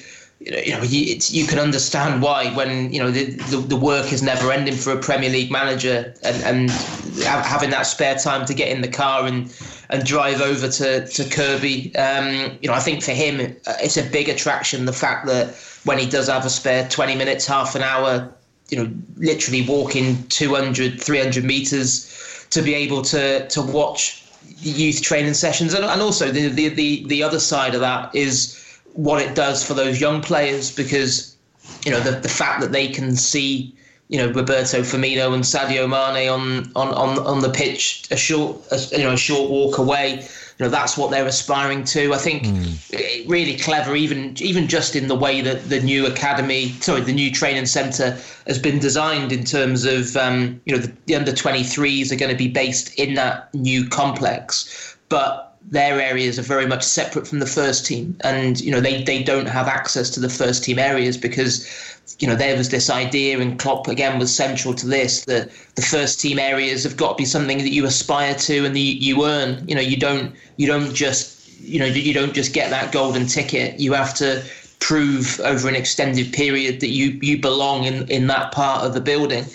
you can understand why when the work is never ending for a Premier League manager, and having that spare time to get in the car and drive over to Kirkby. I think for him it's a big attraction, the fact that when he does have a spare 20 minutes, half an hour, literally walking 200, 300 metres to be able to watch youth training sessions, and also the other side of that is what it does for those young players, because the fact that they can see Roberto Firmino and Sadio Mane on the pitch a short walk away, that's what they're aspiring to. I think really clever, even just in the way that the new training centre has been designed in terms of the under 23s are going to be based in that new complex, but their areas are very much separate from the first team, and they don't have access to the first team areas because there was this idea, and Klopp again was central to this, that the first team areas have got to be something that you aspire to and you earn. You don't just get that golden ticket. You have to prove over an extended period that you belong in that part of the building.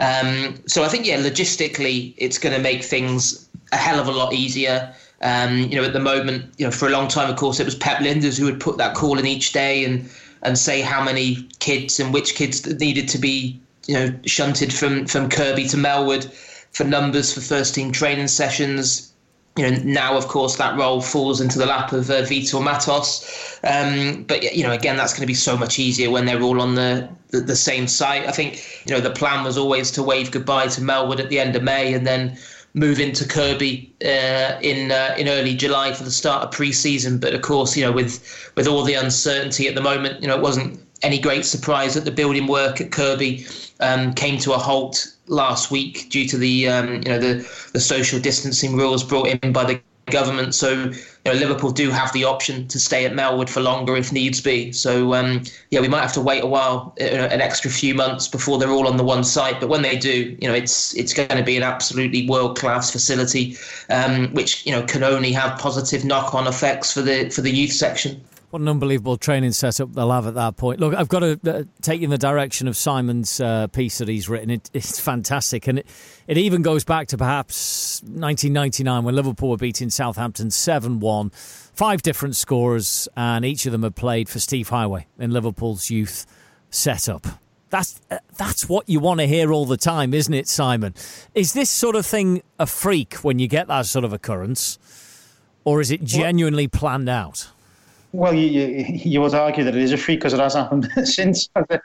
So I think logistically it's going to make things a hell of a lot easier. At the moment, for a long time, of course, it was Pep Lijnders who would put that call in each day and say how many kids and which kids needed to be, shunted from Kirkby to Melwood for numbers for first team training sessions. Now, of course, that role falls into the lap of Vitor Matos. But again, that's going to be so much easier when they're all on the same site. I think, the plan was always to wave goodbye to Melwood at the end of May and then move into Kirkby in early July for the start of pre-season. But of course, with all the uncertainty at the moment, it wasn't any great surprise that the building work at Kirkby came to a halt last week due to the social distancing rules brought in by the government. So Liverpool do have the option to stay at Melwood for longer if needs be. So we might have to wait a while, an extra few months before they're all on the one site. But when they do, it's going to be an absolutely world-class facility, which can only have positive knock-on effects for the youth section. What an unbelievable training setup they'll have at that point. Look, I've got to take you in the direction of Simon's piece that he's written. It's fantastic. And it even goes back to perhaps 1999 when Liverpool were beating Southampton 7-1. 5 different scorers, and each of them had played for Steve Highway in Liverpool's youth setup. That's what you want to hear all the time, isn't it, Simon? Is this sort of thing a freak when you get that sort of occurrence? Or is it genuinely planned out? Well, you would argue that it is a freak because it has happened since. But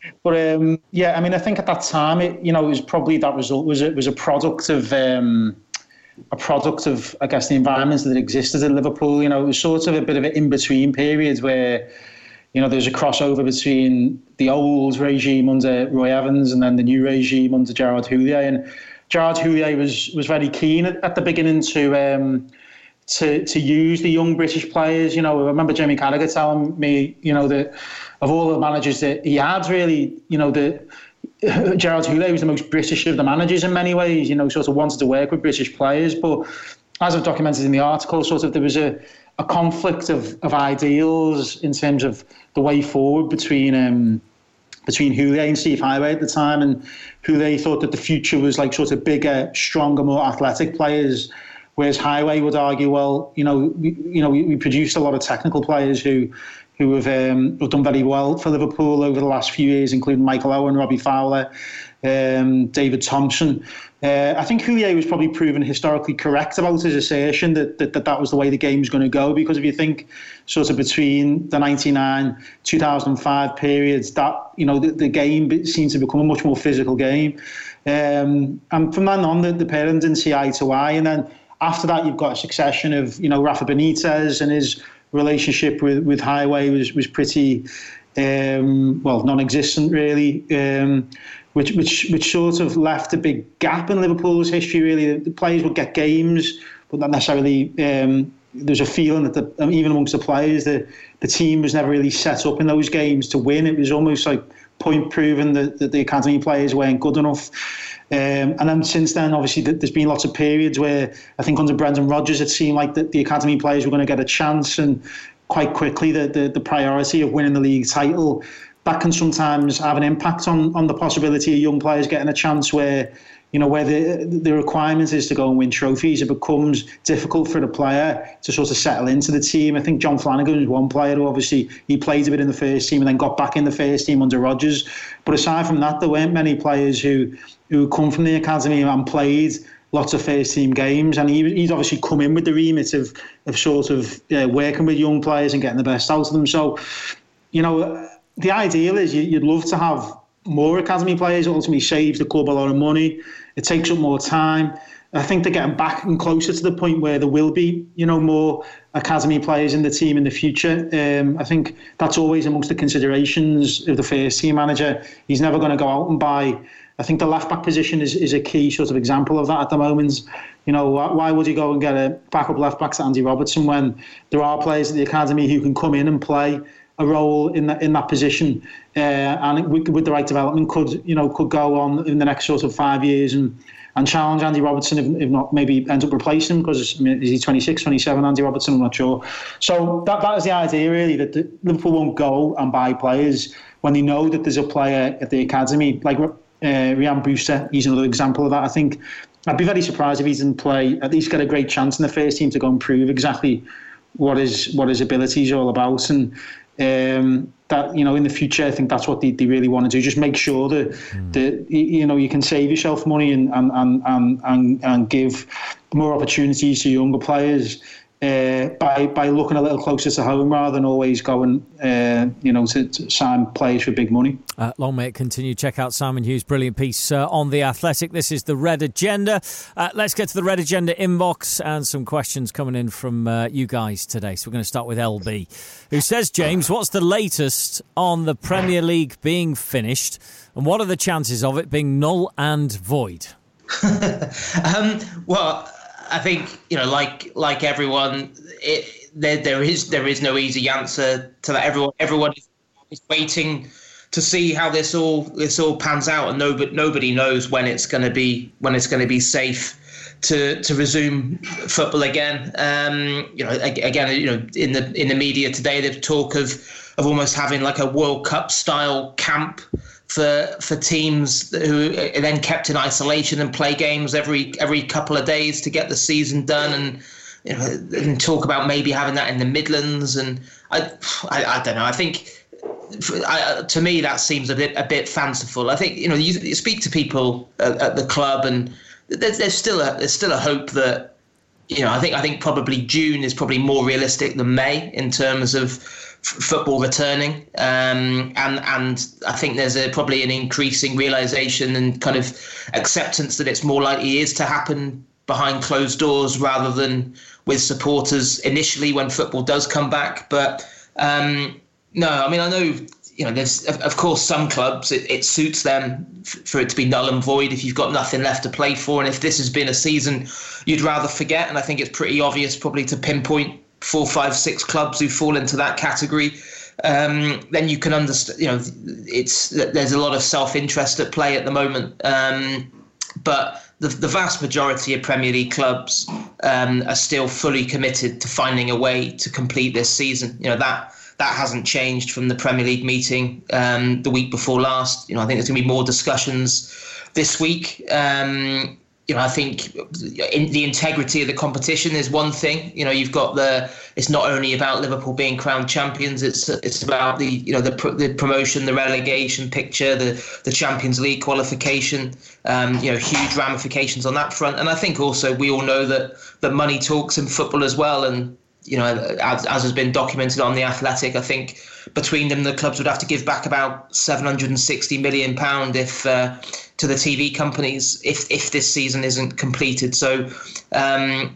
I think at that time, it was probably that result was a product of I guess the environment that existed at Liverpool. It was sort of a bit of an in-between period where there's a crossover between the old regime under Roy Evans and then the new regime under Gerard Houllier. And Gerard Houllier was very keen at the beginning to use the young British players. I remember Jamie Carragher telling me, that of all the managers that he had, really, Gerard Houllier was the most British of the managers in many ways, sort of wanted to work with British players. But as I've documented in the article, sort of there was a conflict of ideals in terms of the way forward between Houllier and Steve Highway at the time. And Houllier thought that the future was like sort of bigger, stronger, more athletic players, Whereas Highway would argue, well, we produced a lot of technical players who have done very well for Liverpool over the last few years, including Michael Owen, Robbie Fowler, David Thompson. I think Houllier was probably proven historically correct about his assertion that was the way the game was going to go, because if you think sort of between the 99-2005 periods, that the game seemed to become a much more physical game, and from then on the parents didn't see eye to eye, and then after that you've got a succession of Rafa Benitez, and his relationship with Highway was pretty non-existent really. Which sort of left a big gap in Liverpool's history, really. The players would get games, but not necessarily... there's a feeling that even amongst the players, the team was never really set up in those games to win. It was almost like point proven that the academy players weren't good enough. And then since then, obviously, there's been lots of periods where I think under Brendan Rodgers, it seemed like the academy players were going to get a chance, and quite quickly the priority of winning the league title, that can sometimes have an impact on the possibility of young players getting a chance where the requirement is to go and win trophies. It becomes difficult for the player to sort of settle into the team. I think John Flanagan was one player who obviously he played a bit in the first team and then got back in the first team under Rodgers. But aside from that, there weren't many players who come from the academy and played lots of first team games, and he's obviously come in with the remit of sort of working with young players and getting the best out of them. So, the ideal is you'd love to have more academy players. It ultimately saves the club a lot of money. It takes up more time. I think they're getting back and closer to the point where there will be, more academy players in the team in the future. I think that's always amongst the considerations of the first team manager. He's never going to go out and buy. I think the left back position is a key sort of example of that at the moment. Why would you go and get a backup left back to Andy Robertson when there are players at the academy who can come in and play a role in that position, and with the right development could go on in the next sort of 5 years and challenge Andy Robertson, if not maybe end up replacing him, because is he 26, 27, Andy Robertson? I'm not sure. So that is the idea really, that Liverpool won't go and buy players when they know that there's a player at the academy like Ryan Brewster. He's another example of that. I think I'd be very surprised if he didn't play, at least get a great chance in the first team to go and prove exactly what his ability is all about. And that in the future, I think that's what they really want to do. Just make sure that you can save yourself money and give more opportunities to younger players by looking a little closer to home rather than always going to sign players for big money. Long may it continue. Check out Simon Hughes' brilliant piece on The Athletic. This is the Red Agenda. Let's get to the Red Agenda inbox and some questions coming in from you guys today. So we're going to start with LB, who says, James, what's the latest on the Premier League being finished, and what are the chances of it being null and void? Well, I think like everyone, there is no easy answer to that. Everyone is waiting to see how this all pans out, and nobody knows when it's going to be safe to resume football again. In the media today, there's talk of almost having like a World Cup style camp for teams who are then kept in isolation and play games every couple of days to get the season done, and talk about maybe having that in the Midlands. And I don't know. I think to me that seems a bit fanciful. I think you speak to people at the club, and there's still a hope that I think probably June is probably more realistic than May in terms of football returning, and I think there's probably an increasing realization and kind of acceptance that it's more likely is to happen behind closed doors rather than with supporters initially when football does come back. But no, I mean, I know there's of course some clubs it suits them for it to be null and void if you've got nothing left to play for, and if this has been a season you'd rather forget. And I think it's pretty obvious probably to pinpoint 4, 5, 6 clubs who fall into that category. Then you can understand, there's a lot of self-interest at play at the moment. But the vast majority of Premier League clubs are still fully committed to finding a way to complete this season. That hasn't changed from the Premier League meeting the week before last. I think there's going to be more discussions this week. I think the integrity of the competition is one thing. You've got it's not only about Liverpool being crowned champions. It's about the promotion, the relegation picture, the Champions League qualification. Huge ramifications on that front. And I think also we all know that money talks in football as well. And as has been documented on The Athletic, I think between them, the clubs would have to give back about £760 million to the TV companies if this season isn't completed. So, I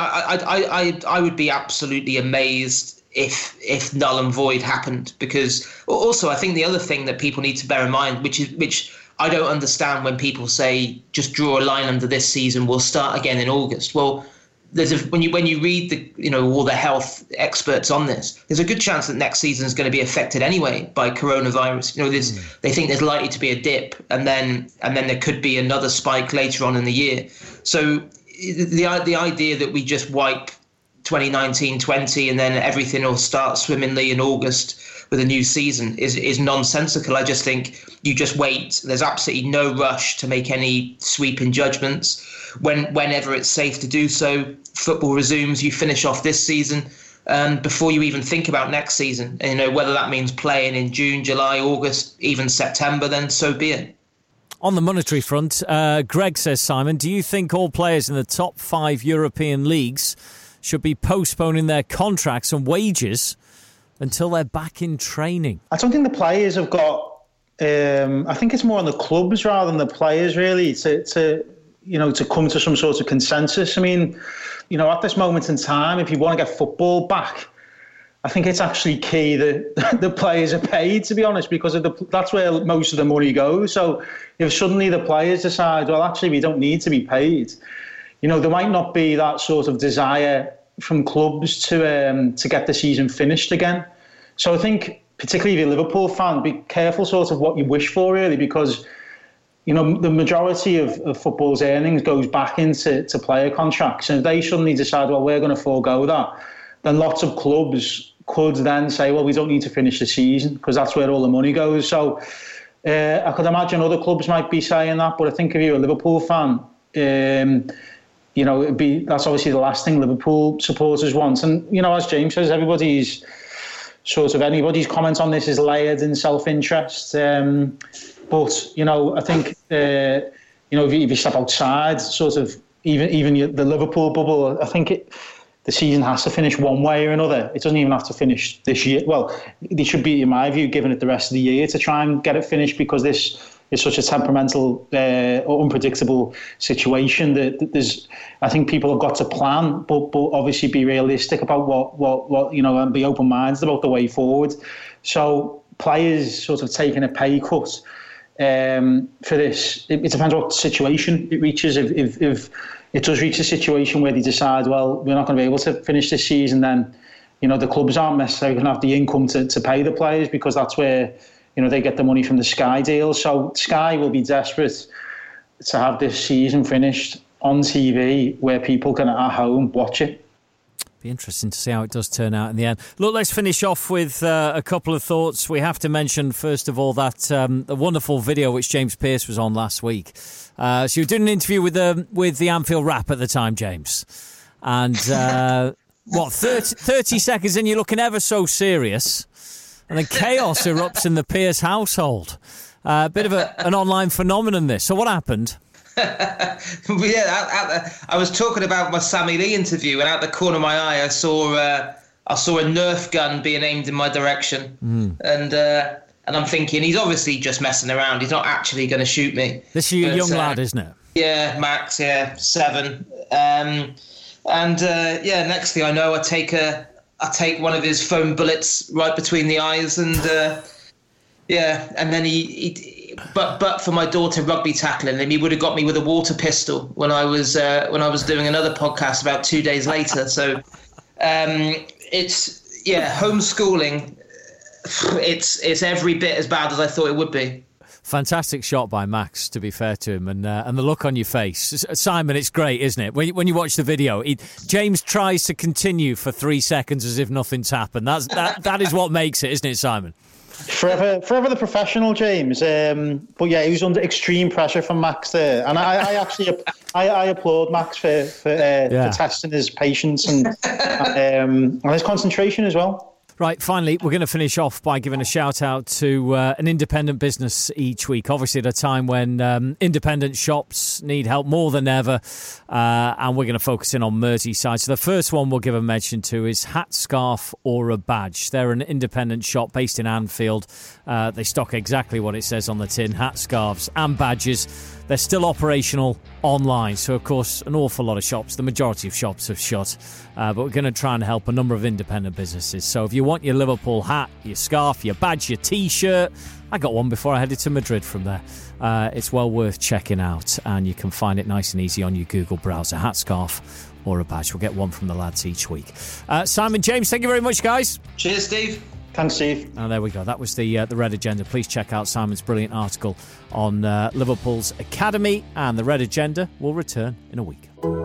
would be absolutely amazed if null and void happened. Because also, I think the other thing that people need to bear in mind, which I don't understand when people say just draw a line under this season, we'll start again in August. Well, when you read all the health experts on this, there's a good chance that next season is going to be affected anyway by coronavirus. They think there's likely to be a dip, and then there could be another spike later on in the year. So the idea that we just wipe 2019-20 and then everything will start swimmingly in August with a new season is nonsensical. I just think you just wait. There's absolutely no rush to make any sweeping judgments. Whenever it's safe to do so, football resumes. You finish off this season before you even think about next season. And, whether that means playing in June, July, August, even September, then so be it. On the monetary front, Greg says, Simon, do you think all players in the top 5 European leagues should be postponing their contracts and wages until they're back in training? I don't think the players have got... I think it's more on the clubs rather than the players, really, to come to some sort of consensus. I mean, at this moment in time, if you want to get football back, I think it's actually key that the players are paid, to be honest, because that's where most of the money goes. So if suddenly the players decide, well, actually, we don't need to be paid, there might not be that sort of desire from clubs to get the season finished again. So I think, particularly if you're a Liverpool fan, be careful sort of what you wish for, really, because the majority of football's earnings goes back into player contracts. And if they suddenly decide, well, we're going to forego that, then lots of clubs could then say, well, we don't need to finish the season because that's where all the money goes. So I could imagine other clubs might be saying that. But I think if you're a Liverpool fan, that's obviously the last thing Liverpool supporters want. And, as James says, anybody's comment on this is layered in self-interest. But, I think, if you step outside, sort of, even the Liverpool bubble, I think the season has to finish one way or another. It doesn't even have to finish this year. Well, they should be, in my view, giving it the rest of the year to try and get it finished, because this is such a temperamental or unpredictable situation that I think people have got to plan, but obviously be realistic about what and be open-minded about the way forward. So players sort of taking a pay cut for this, it depends what situation it reaches. If it does reach a situation where they decide, well, we're not going to be able to finish this season, then the clubs aren't necessarily going to have the income to pay the players, because that's where they get the money from the Sky deal. So Sky will be desperate to have this season finished on TV where people can at home watch it. Be interesting to see how it does turn out in the end. Look, let's finish off with a couple of thoughts. We have to mention, first of all, that the wonderful video which James Pearce was on last week. So you were doing an interview with the Anfield Wrap at the time, James. And 30 seconds in, you're looking ever so serious. And then chaos erupts in the Pearce household. A bit of an online phenomenon, this. So what happened? I was talking about my Sammy Lee interview, and out the corner of my eye, I saw a Nerf gun being aimed in my direction, and I'm thinking he's obviously just messing around. He's not actually going to shoot me. This is your young lad, isn't it? Yeah, Max. Yeah, 7. Next thing I know, I take one of his foam bullets right between the eyes, and and then he But for my daughter rugby tackling him, he would have got me with a water pistol when I was doing another podcast about 2 days later. So homeschooling. It's every bit as bad as I thought it would be. Fantastic shot by Max, to be fair to him, and the look on your face, Simon. It's great, isn't it? When you watch the video, James tries to continue for 3 seconds as if nothing's happened. That is what makes it, isn't it, Simon? Forever the professional, James. But yeah, he was under extreme pressure from Max there, and I actually applaud Max for testing his patience and his concentration as well. Right, finally, we're going to finish off by giving a shout out to an independent business each week. Obviously, at a time when independent shops need help more than ever, and we're going to focus in on Merseyside. So the first one we'll give a mention to is Hat, Scarf or a Badge. They're an independent shop based in Anfield. They stock exactly what it says on the tin, hat, scarves and badges. They're still operational online. So, of course, an awful lot of shops, the majority of shops have shut. But we're going to try and help a number of independent businesses. So if you want your Liverpool hat, your scarf, your badge, your T-shirt, I got one before I headed to Madrid from there. It's well worth checking out. And you can find it nice and easy on your Google browser. Hat, scarf or a badge. We'll get one from the lads each week. Simon, James, thank you very much, guys. Cheers, Steve. Thanks, Steve. And there we go. That was the Red Agenda. Please check out Simon's brilliant article on Liverpool's academy, and the Red Agenda will return in a week.